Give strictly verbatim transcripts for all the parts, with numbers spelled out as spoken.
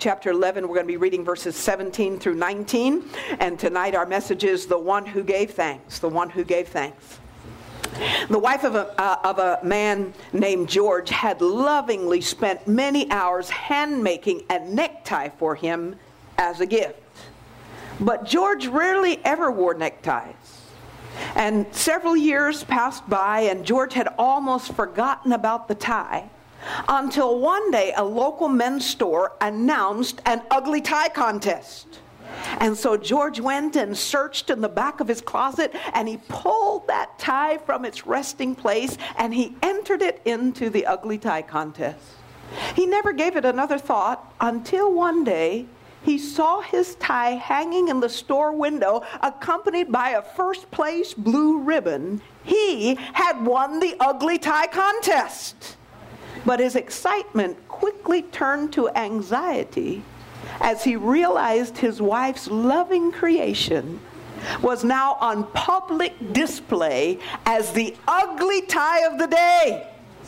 chapter eleven. We're going to be reading verses seventeen through nineteen. And tonight our message is the one who gave thanks. The one who gave thanks. The wife of a, uh, of a man named George had lovingly spent many hours hand-making a necktie for him as a gift. But George rarely ever wore neckties. And several years passed by, and George had almost forgotten about the tie, until one day a local men's store announced an ugly tie contest. And so George went and searched in the back of his closet, and he pulled that tie from its resting place, and he entered it into the ugly tie contest. He never gave it another thought until one day he saw his tie hanging in the store window, accompanied by a first-place blue ribbon. He had won the ugly tie contest. But his excitement quickly turned to anxiety as he realized his wife's loving creation was now on public display as the ugly tie of the day.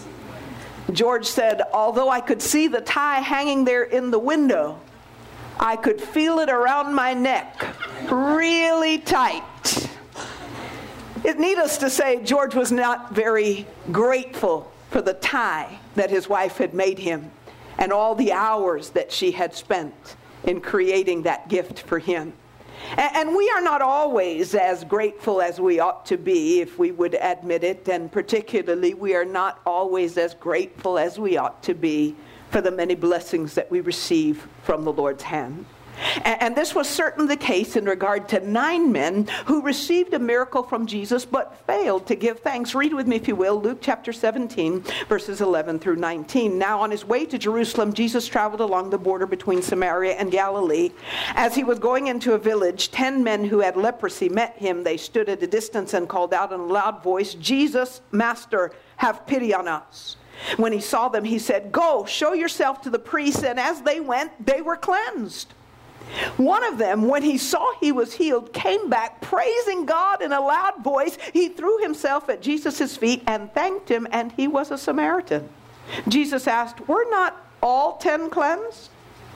George said, "Although I could see the tie hanging there in the window, I could feel it around my neck, really tight." It's needless to say, George was not very grateful for the tie that his wife had made him and all the hours that she had spent in creating that gift for him. And we are not always as grateful as we ought to be, if we would admit it, and particularly we are not always as grateful as we ought to be for the many blessings that we receive from the Lord's hand. And this was certainly the case in regard to nine men who received a miracle from Jesus but failed to give thanks. Read with me, if you will, Luke chapter seventeen, verses eleven through nineteen. Now on his way to Jerusalem, Jesus traveled along the border between Samaria and Galilee. As he was going into a village, ten men who had leprosy met him. They stood at a distance and called out in a loud voice, "Jesus, Master, have pity on us." When he saw them, he said, "Go, show yourself to the priests." And as they went, they were cleansed. One of them, when he saw he was healed, came back praising God in a loud voice. He threw himself at Jesus' feet and thanked him, and he was a Samaritan. Jesus asked, "Were not all ten cleansed?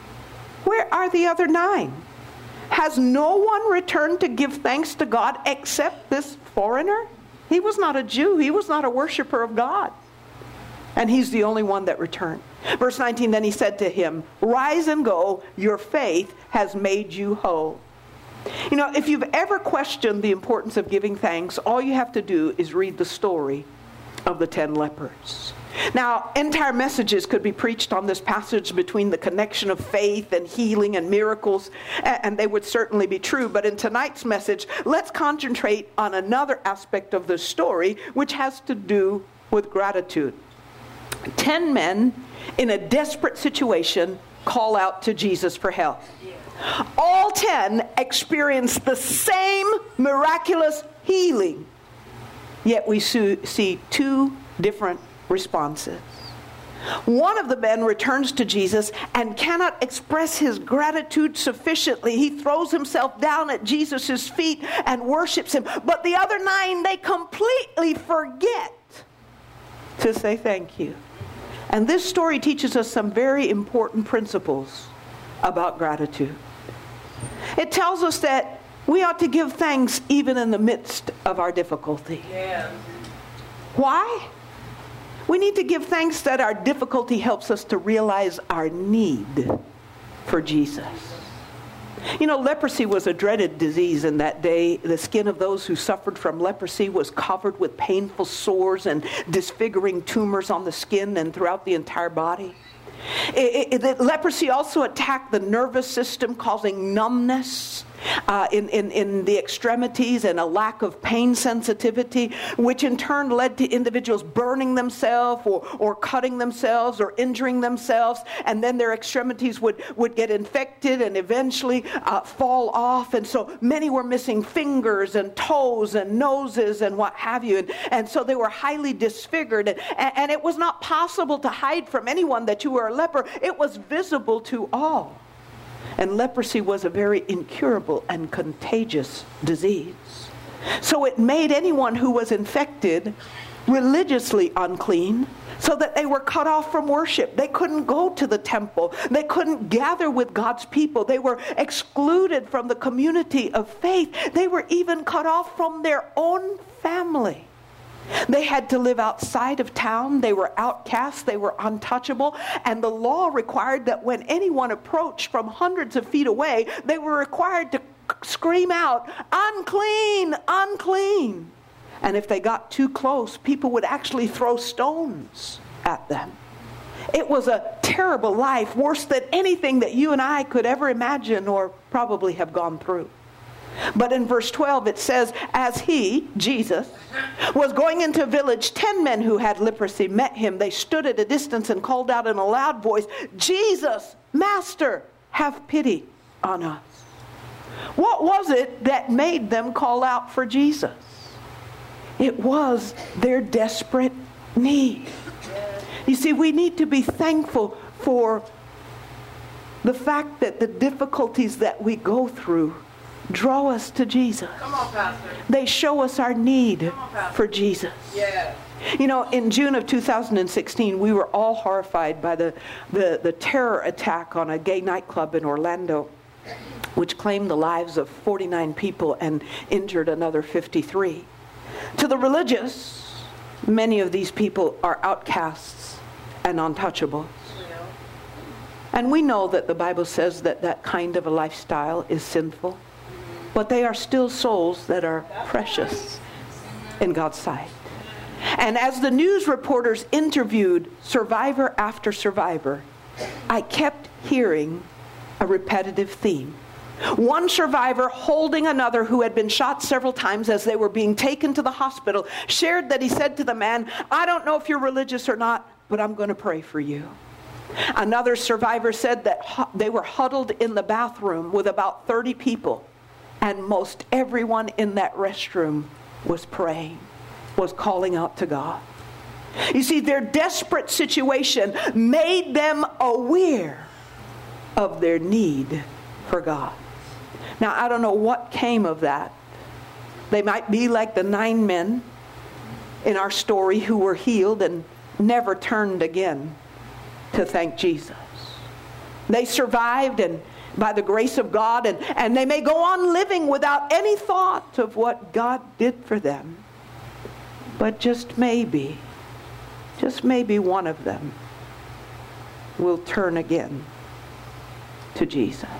Where are the other nine? Has no one returned to give thanks to God except this foreigner?" He was not a Jew. He was not a worshiper of God. And he's the only one that returned. Verse nineteen, then he said to him, "Rise and go, your faith has made you whole." You know, if you've ever questioned the importance of giving thanks, all you have to do is read the story of the ten lepers. Now, entire messages could be preached on this passage between the connection of faith and healing and miracles, and they would certainly be true. But in tonight's message, let's concentrate on another aspect of the story, which has to do with gratitude. Ten men in a desperate situation call out to Jesus for help. All ten experience the same miraculous healing, yet we see two different responses. One of the men returns to Jesus and cannot express his gratitude sufficiently. He throws himself down at Jesus' feet and worships him. But the other nine, they completely forget to say thank you. And this story teaches us some very important principles about gratitude. It tells us that we ought to give thanks even in the midst of our difficulty. Yeah. Why? We need to give thanks that our difficulty helps us to realize our need for Jesus. You know, leprosy was a dreaded disease in that day. The skin of those who suffered from leprosy was covered with painful sores and disfiguring tumors on the skin and throughout the entire body. It, it, it, leprosy also attacked the nervous system, causing numbness uh, in, in, in the extremities and a lack of pain sensitivity, which in turn led to individuals burning themselves or, or cutting themselves or injuring themselves, and then their extremities would, would get infected and eventually uh, fall off. And so many were missing fingers and toes and noses and what have you. And, and so they were highly disfigured. And, and it was not possible to hide from anyone that you were a leper. It was visible to all. And leprosy was a very incurable and contagious disease. So it made anyone who was infected religiously unclean, so that they were cut off from worship. They couldn't go to the temple. They couldn't gather with God's people. They were excluded from the community of faith. They were even cut off from their own family. They had to live outside of town. They were outcasts. They were untouchable. And the law required that when anyone approached from hundreds of feet away, they were required to scream out, "Unclean, unclean." And if they got too close, people would actually throw stones at them. It was a terrible life, worse than anything that you and I could ever imagine or probably have gone through. But in verse twelve it says, as he, Jesus, was going into a village, ten men who had leprosy met him. They stood at a distance and called out in a loud voice, "Jesus, Master, have pity on us." What was it that made them call out for Jesus? It was their desperate need. You see, we need to be thankful for the fact that the difficulties that we go through draw us to Jesus. Come on, Pastor. They show us our need on, for Jesus. Yeah. You know, in June of two thousand sixteen, we were all horrified by the, the, the terror attack on a gay nightclub in Orlando, which claimed the lives of forty-nine people and injured another fifty-three. To the religious, many of these people are outcasts and untouchables. And we know that the Bible says that that kind of a lifestyle is sinful, but they are still souls that are precious in God's sight. And as the news reporters interviewed survivor after survivor, I kept hearing a repetitive theme. One survivor, holding another who had been shot several times as they were being taken to the hospital, shared that he said to the man, "I don't know if you're religious or not, but I'm going to pray for you." Another survivor said that they were huddled in the bathroom with about thirty people, and most everyone in that restroom was praying, was calling out to God. You see, their desperate situation made them aware of their need for God. Now, I don't know what came of that. They might be like the nine men in our story who were healed and never turned again to thank Jesus. They survived, and by the grace of God, and, and they may go on living without any thought of what God did for them. But just maybe, just maybe one of them will turn again to Jesus.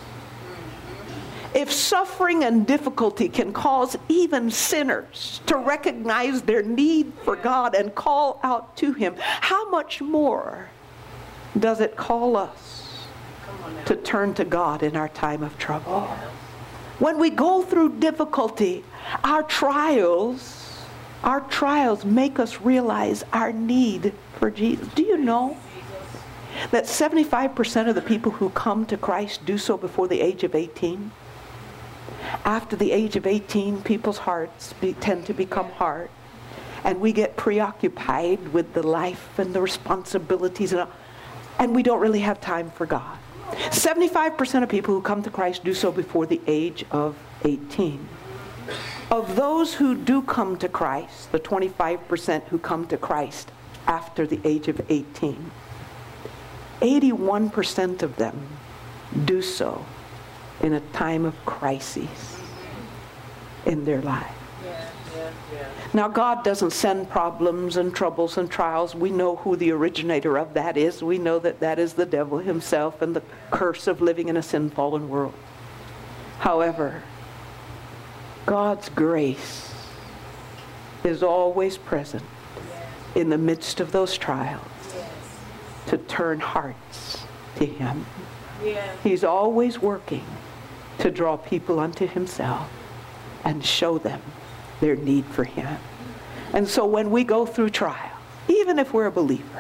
If suffering and difficulty can cause even sinners to recognize their need for God and call out to Him, how much more does it call us to turn to God in our time of trouble? When we go through difficulty, our trials, our trials make us realize our need for Jesus. Do you know that seventy-five percent of the people who come to Christ do so before the age of eighteen? After the age of eighteen, people's hearts be, tend to become hard, and we get preoccupied with the life and the responsibilities, and, and we don't really have time for God. seventy-five percent of people who come to Christ do so before the age of eighteen. Of those who do come to Christ, the twenty-five percent who come to Christ after the age of eighteen, eighty-one percent of them do so in a time of crisis in their life. Yeah, yeah, yeah. Now, God doesn't send problems and troubles and trials. We know who the originator of that is. We know that that is the devil himself and the curse of living in a sin-fallen world. However, God's grace is always present in the midst of those trials to turn hearts to Him. He's always working to draw people unto Himself and show them their need for Him. And so when we go through trial, even if we're a believer,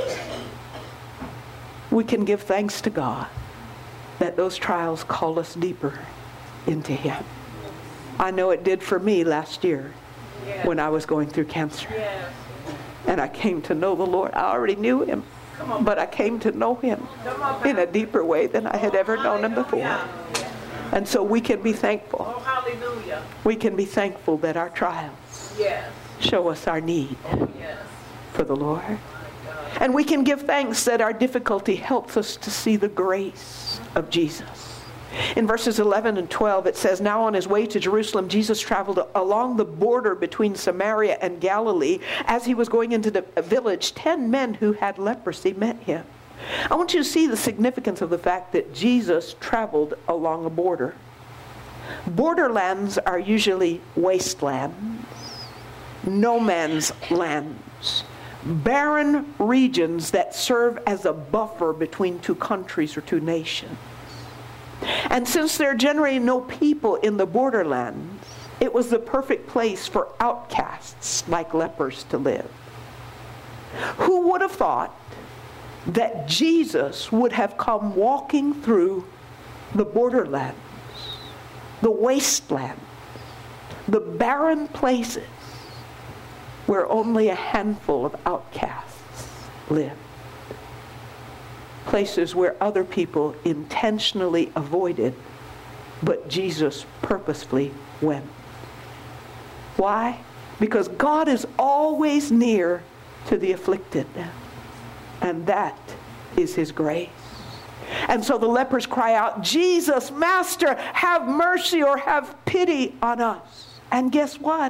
we can give thanks to God that those trials call us deeper into Him. I know it did for me last year when I was going through cancer. And I came to know the Lord. I already knew Him, but I came to know Him in a deeper way than I had ever known Him before. And so we can be thankful. Oh, hallelujah. We can be thankful that our trials Yes. show us our need Oh, yes. for the Lord. And we can give thanks that our difficulty helps us to see the grace of Jesus. In verses eleven and twelve, it says, "Now on his way to Jerusalem, Jesus traveled along the border between Samaria and Galilee. As he was going into the village, ten men who had leprosy met him." I want you to see the significance of the fact that Jesus traveled along a border. Borderlands are usually wastelands, no man's lands, barren regions that serve as a buffer between two countries or two nations. And since there are generally no people in the borderlands, it was the perfect place for outcasts like lepers to live. Who would have thought that Jesus would have come walking through the borderlands, the wasteland, the barren places where only a handful of outcasts live? Places where other people intentionally avoided, but Jesus purposefully went. Why? Because God is always near to the afflicted, and that is his grace. And so the lepers cry out, "Jesus, Master, have mercy or have pity on us." And guess what?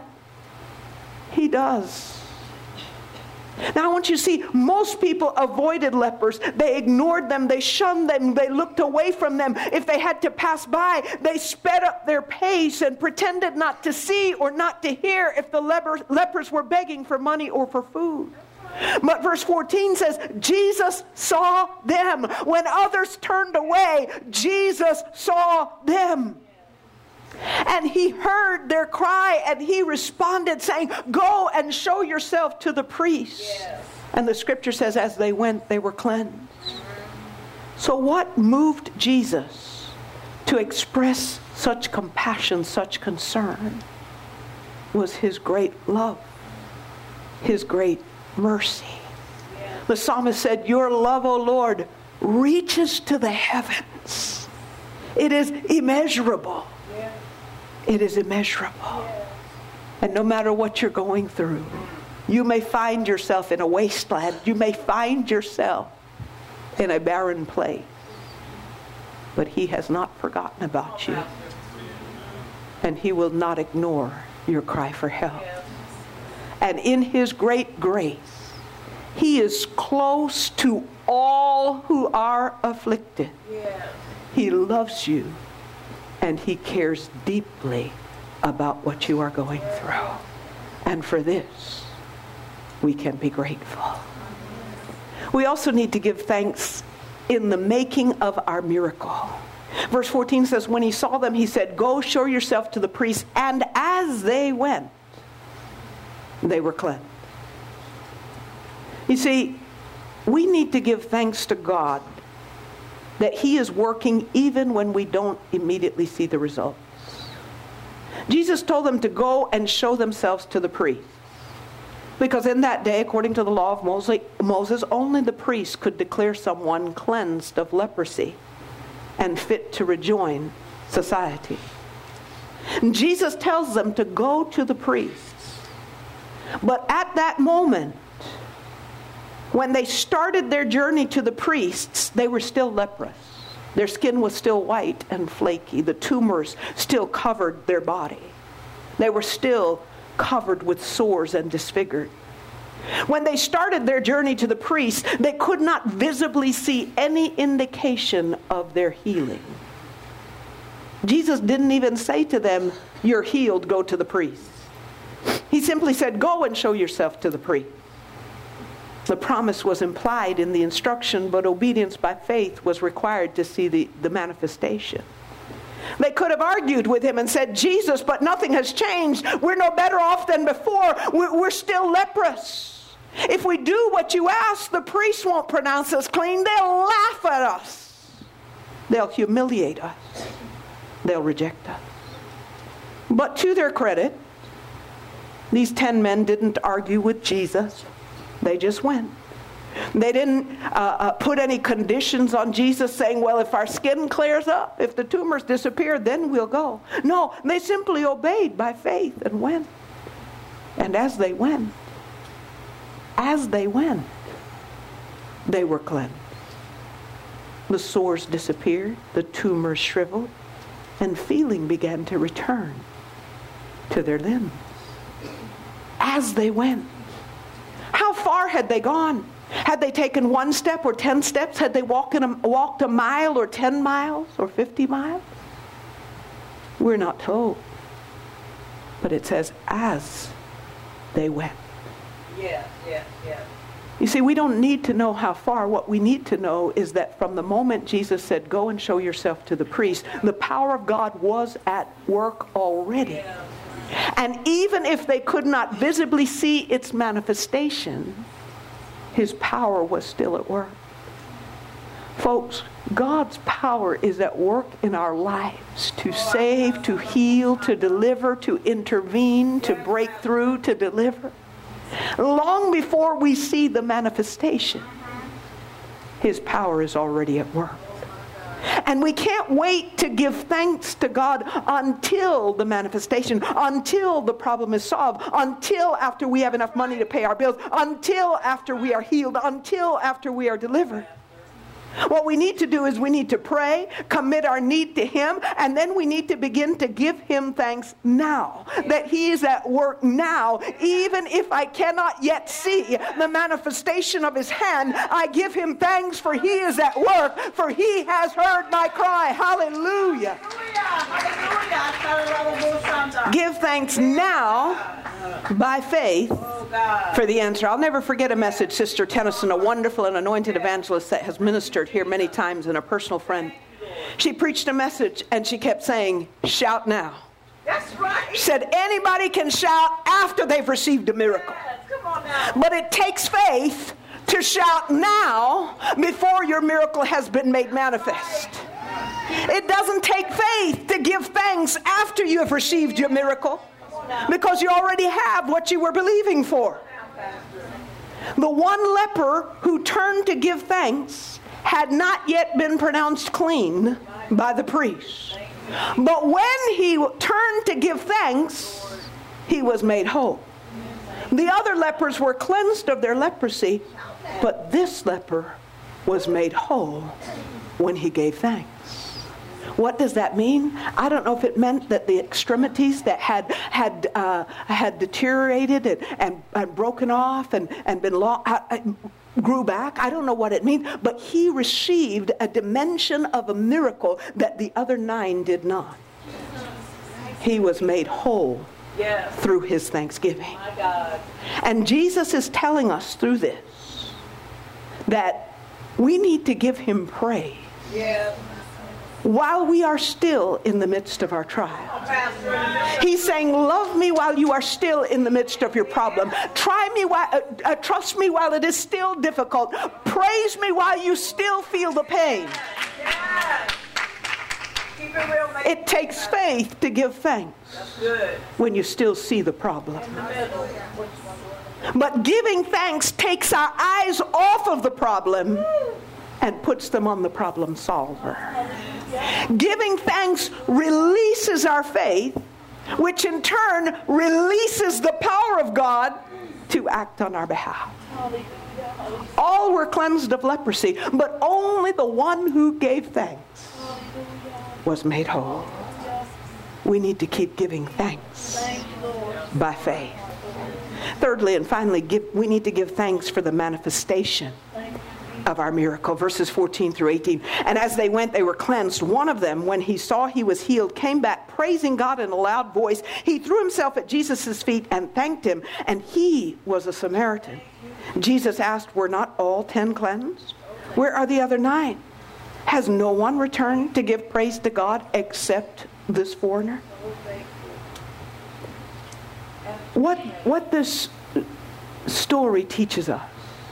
He does. Now I want you to see, most people avoided lepers. They ignored them. They shunned them. They looked away from them. If they had to pass by, they sped up their pace and pretended not to see or not to hear if the leper, lepers were begging for money or for food. But verse fourteen says, Jesus saw them. When others turned away, Jesus saw them. And he heard their cry, and he responded saying, "Go and show yourself to the priest." Yes. And the scripture says, as they went, they were cleansed. So what moved Jesus to express such compassion, such concern, was his great love, his great mercy. Yes. The psalmist said, "Your love, O Lord, reaches to the heavens. It is immeasurable." Yes. It is immeasurable. Yes. And no matter what you're going through, you may find yourself in a wasteland. You may find yourself in a barren place. But he has not forgotten about you. And he will not ignore your cry for help. Yes. And in his great grace, he is close to all who are afflicted. Yes. He loves you. And he cares deeply about what you are going through. And for this, we can be grateful. We also need to give thanks in the making of our miracle. Verse fourteen says, when he saw them, he said, "Go show yourself to the priest." And as they went, they were cleansed. You see, we need to give thanks to God that he is working even when we don't immediately see the results. Jesus told them to go and show themselves to the priest. Because in that day, according to the law of Moses, only the priest could declare someone cleansed of leprosy and fit to rejoin society. And Jesus tells them to go to the priests. But at that moment, when they started their journey to the priests, they were still leprous. Their skin was still white and flaky. The tumors still covered their body. They were still covered with sores and disfigured. When they started their journey to the priests, they could not visibly see any indication of their healing. Jesus didn't even say to them, "You're healed, go to the priest." He simply said, "Go and show yourself to the priest." The promise was implied in the instruction, but obedience by faith was required to see the, the manifestation. They could have argued with him and said, "Jesus, but nothing has changed. We're no better off than before. We're, we're still leprous. If we do what you ask, the priest won't pronounce us clean. They'll laugh at us. They'll humiliate us. They'll reject us." But to their credit, these ten men didn't argue with Jesus. They just went. They didn't uh, uh, put any conditions on Jesus saying, "Well, if our skin clears up, if the tumors disappear, then we'll go." No, they simply obeyed by faith and went. And as they went, as they went, they were cleansed. The sores disappeared, the tumors shriveled, and feeling began to return to their limbs. As they went. How far had they gone? Had they taken one step or ten steps? Had they walked, in a, walked a mile or ten miles or fifty miles? We're not told. But it says, as they went. Yes, yes, yes. You see, we don't need to know how far. What we need to know is that from the moment Jesus said, go and show yourself to the priest, the power of God was at work already. And even if they could not visibly see its manifestation, his power was still at work. Folks, God's power is at work in our lives to save, to heal, to deliver, to intervene, to break through, to deliver. Long before we see the manifestation, his power is already at work. And we can't wait to give thanks to God until the manifestation, until the problem is solved, until after we have enough money to pay our bills, until after we are healed, until after we are delivered. What we need to do is we need to pray, commit our need to him, and then we need to begin to give him thanks now. That he is at work now. Even if I cannot yet see the manifestation of his hand, I give him thanks for he is at work, for he has heard my cry. Hallelujah. Give thanks now by faith for the answer. I'll never forget a message, Sister Tennyson, a wonderful and anointed evangelist that has ministered here many times and a personal friend. She preached a message and she kept saying, shout now. That's right. She said anybody can shout after they've received a miracle. Yes, come on now. But it takes faith to shout now before your miracle has been made manifest. It doesn't take faith to give thanks after you have received your miracle, because you already have what you were believing for. The one leper who turned to give thanks had not yet been pronounced clean by the priest. But when he turned to give thanks, he was made whole. The other lepers were cleansed of their leprosy, but this leper was made whole when he gave thanks. What does that mean? I don't know if it meant that the extremities that had had uh, had deteriorated and, and, and broken off and, and been long, uh, grew back. I don't know what it means, but he received a dimension of a miracle that the other nine did not. He was made whole Yes. through his thanksgiving. My God. And Jesus is telling us through this that we need to give him praise Yes. while we are still in the midst of our trial. Pastor. He's saying, love me while you are still in the midst of your problem. Try me while, uh, uh, trust me while it is still difficult. Praise me while you still feel the pain. Yes. Keep it real, man. It takes faith to give thanks That's good. when you still see the problem. In the middle. But giving thanks takes our eyes off of the problem and puts them on the problem solver. Giving thanks releases our faith, which in turn releases the power of God to act on our behalf. All were cleansed of leprosy, but only the one who gave thanks was made whole. We need to keep giving thanks by faith. Thirdly and finally, give, we need to give thanks for the manifestation of our miracle. Verses fourteen through eighteen. And as they went, they were cleansed. One of them, when he saw he was healed, came back praising God in a loud voice. He threw himself at Jesus' feet and thanked him. And he was a Samaritan. Jesus asked, were not all ten cleansed? Where are the other nine? Has no one returned to give praise to God except this foreigner? What, what this story teaches us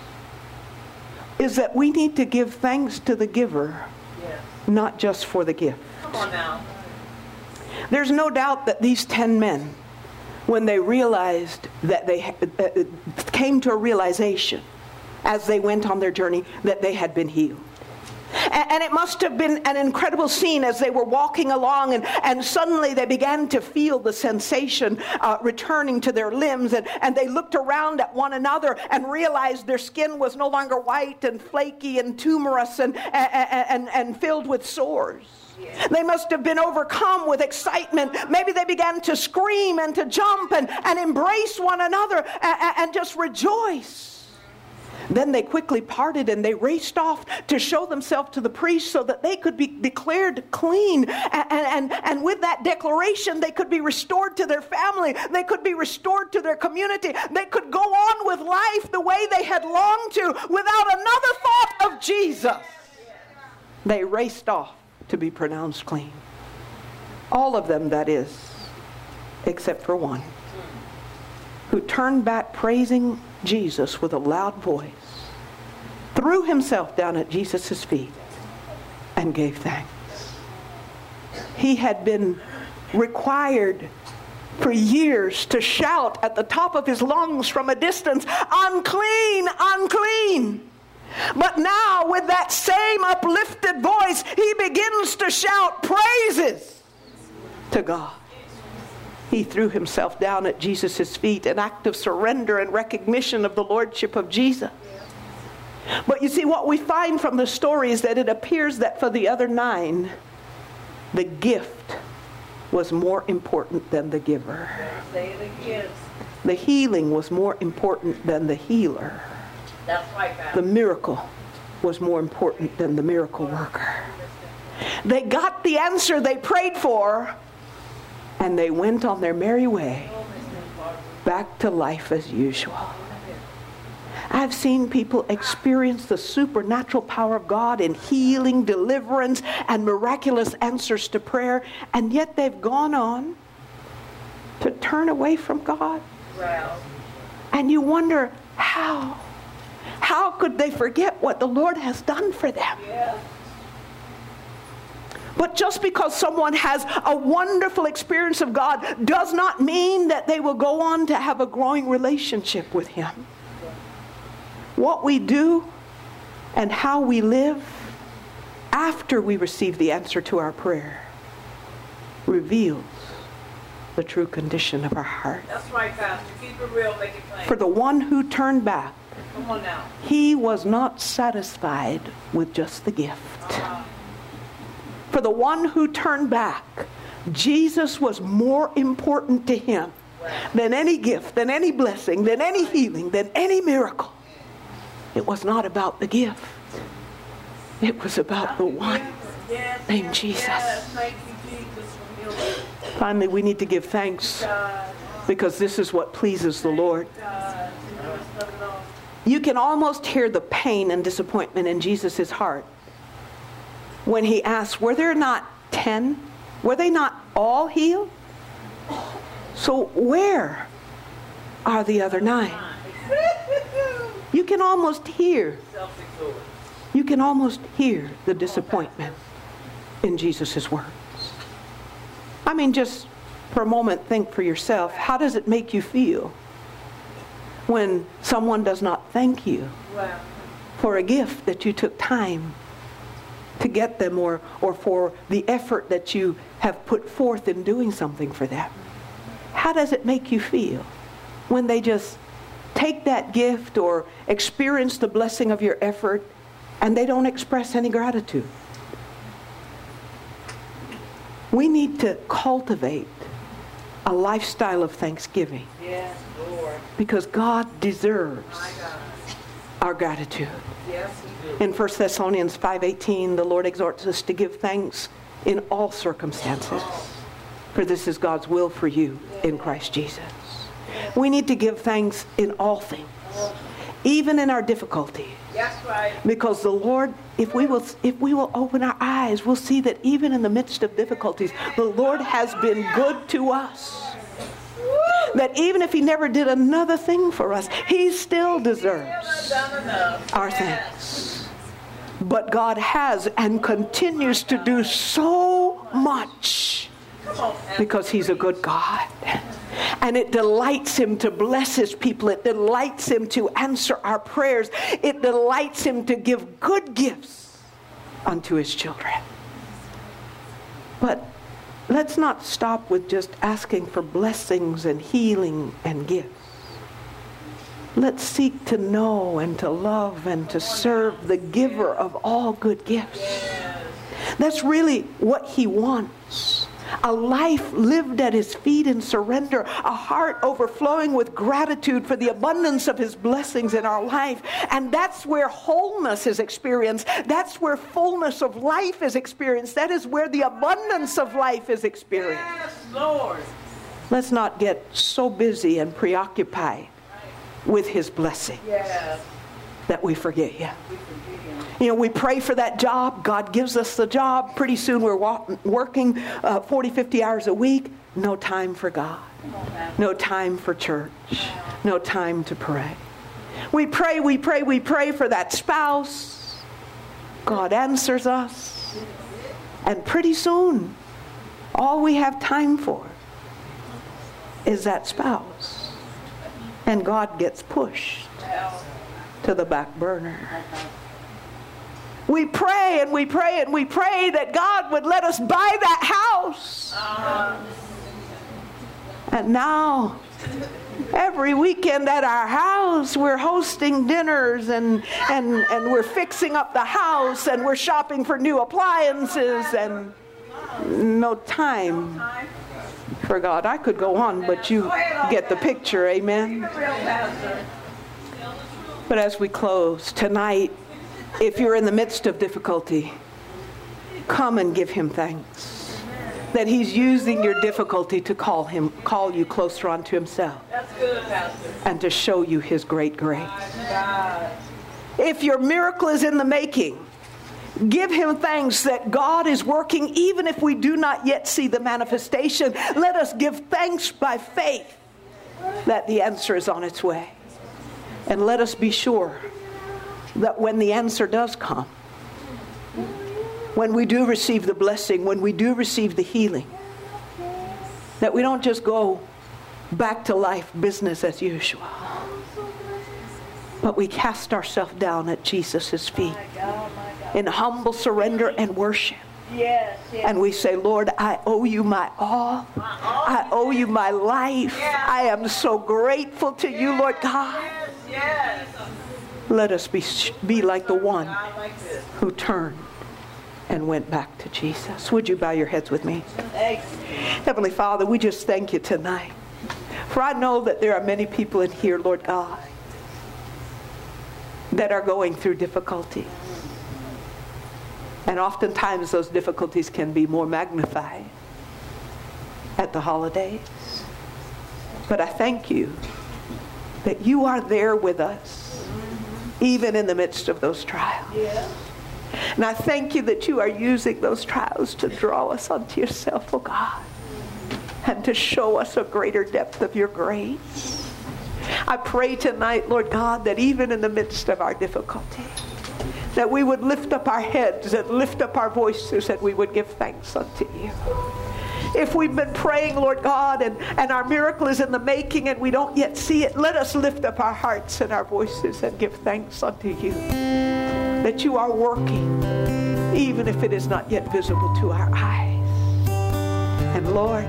is that we need to give thanks to the giver, Yes. not just for the gift. Come on now. There's no doubt that these ten men, when they realized that they uh, came to a realization as they went on their journey that they had been healed. And, and it must have been an incredible scene as they were walking along, and, and suddenly they began to feel the sensation uh, returning to their limbs, and, and they looked around at one another and realized their skin was no longer white and flaky and tumorous and, and, and, and filled with sores. They must have been overcome with excitement. Maybe they began to scream and to jump and, and embrace one another and, and just rejoice. Then they quickly parted and they raced off to show themselves to the priest so that they could be declared clean. And, and, and with that declaration, they could be restored to their family. They could be restored to their community. They could go on with life the way they had longed to without another thought of Jesus. They raced off to be pronounced clean. All of them, that is, except for one, who turned back praising Jesus with a loud voice, threw himself down at Jesus' feet, and gave thanks. He had been required for years to shout at the top of his lungs from a distance, "Unclean, unclean." But now, with that same uplifted voice, he begins to shout praises to God. He threw himself down at Jesus' feet, an act of surrender and recognition of the lordship of Jesus. But you see, what we find from the story is that it appears that for the other nine, the gift was more important than the giver. Say it again. The healing was more important than the healer. That's right, The miracle was more important than the miracle worker. They got the answer they prayed for, and they went on their merry way back to life as usual. I've seen people experience the supernatural power of God in healing, deliverance, and miraculous answers to prayer, and yet they've gone on to turn away from God. Wow. And you wonder, how? How could they forget what the Lord has done for them? Yeah. But just because someone has a wonderful experience of God does not mean that they will go on to have a growing relationship with Him. What we do and how we live after we receive the answer to our prayer reveals the true condition of our heart. That's right, Pastor. Keep it real, make it plain. For the one who turned back, Come on now. he was not satisfied with just the gift. Uh-huh. For the one who turned back, Jesus was more important to him than any gift, than any blessing, than any healing, than any miracle. It was not about the gift. It was about the one Yes, named yes, Jesus. yes. Thank you, Jesus, for healing. Finally, we need to give thanks God, because this is what pleases the Lord. God, you know, it's nothing else. You can almost hear the pain and disappointment in Jesus' heart when he asks, were there not ten? Were they not all healed? So where are the other nine? You can almost hear, Self-absorbed. you can almost hear the disappointment in Jesus' words. I mean, just for a moment, think for yourself, how does it make you feel when someone does not thank you Wow. for a gift that you took time to get them, or, or for the effort that you have put forth in doing something for them? How does it make you feel when they just take that gift or experience the blessing of your effort and they don't express any gratitude? We need to cultivate a lifestyle of thanksgiving Yes, Lord. because God deserves My God. our gratitude. Yes, you do. In First Thessalonians five eighteen, the Lord exhorts us to give thanks in all circumstances, for this is God's will for you in Christ Jesus. We need to give thanks in all things, even in our difficulty, That's right. because the Lord, if we will, if we will open our eyes, we'll see that even in the midst of difficulties, the Lord has been good to us. That even if He never did another thing for us, He still deserves Done enough. our thanks. But God has and continues to do so much Come on, Pastor. because He's a good God. And it delights Him to bless His people. It delights Him to answer our prayers. It delights Him to give good gifts unto his children. But let's not stop with just asking for blessings and healing and gifts. Let's seek to know and to love and to serve the giver of all good gifts. That's really what he wants. A life lived at his feet in surrender, a heart overflowing with gratitude for the abundance of his blessings in our life. And that's where wholeness is experienced. That's where fullness of life is experienced. That is where the abundance of life is experienced. Yes, Lord. Let's not get so busy and preoccupied with his blessing Yes. that we forget him. You know, we pray for that job. God gives us the job. Pretty soon we're wa- working uh, forty, fifty hours a week. No time for God. No time for church. No time to pray. We pray, we pray, we pray for that spouse. God answers us. And pretty soon, all we have time for is that spouse. And God gets pushed to the back burner. We pray and we pray and we pray that God would let us buy that house. And now, every weekend at our house, we're hosting dinners and, and, and we're fixing up the house and we're shopping for new appliances and no time for God. I could go on, but you get the picture, amen? But as we close tonight, if you're in the midst of difficulty, come and give him thanks that he's using your difficulty to call him, call you closer unto himself. That's good, Pastor. And to show you his great grace. God. If your miracle is in the making, give him thanks that God is working even if we do not yet see the manifestation. Let us give thanks by faith that the answer is on its way. And let us be sure that when the answer does come, when we do receive the blessing, when we do receive the healing, that we don't just go back to life business as usual, but we cast ourselves down at Jesus' feet in humble surrender and worship. Yes, yes. And we say, Lord, I owe you my all. I owe you my life. I am so grateful to you, Lord God. Yes, yes. Let us be, be like the one who turned and went back to Jesus. Would you bow your heads with me? Thanks. Heavenly Father, we just thank you tonight. For I know that there are many people in here, Lord God, that are going through difficulty. And oftentimes those difficulties can be more magnified at the holidays. But I thank you that you are there with us, even in the midst of those trials. Yeah. And I thank you that you are using those trials to draw us unto yourself, oh God, and to show us a greater depth of your grace. I pray tonight, Lord God, that even in the midst of our difficulty, that we would lift up our heads and lift up our voices and we would give thanks unto you. If we've been praying, Lord God, and, and our miracle is in the making and we don't yet see it, let us lift up our hearts and our voices and give thanks unto you that you are working, even if it is not yet visible to our eyes. And Lord,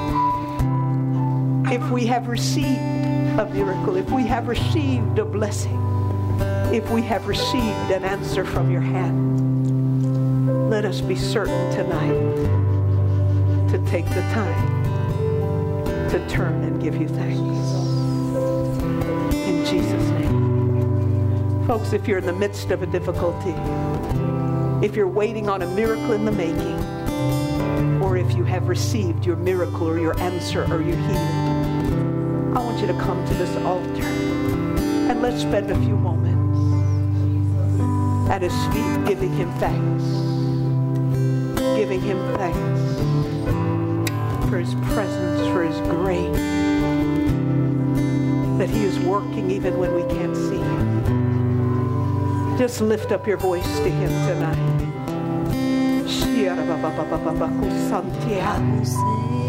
if we have received a miracle, if we have received a blessing, if we have received an answer from your hand, let us be certain tonight to take the time to turn and give you thanks. In Jesus' name. Folks, if you're in the midst of a difficulty, if you're waiting on a miracle in the making, or if you have received your miracle or your answer or your healing, I want you to come to this altar and let's spend a few moments at his feet giving him thanks. Giving him thanks for his presence, for his grace, that he is working even when we can't see him. Just lift up your voice to him tonight.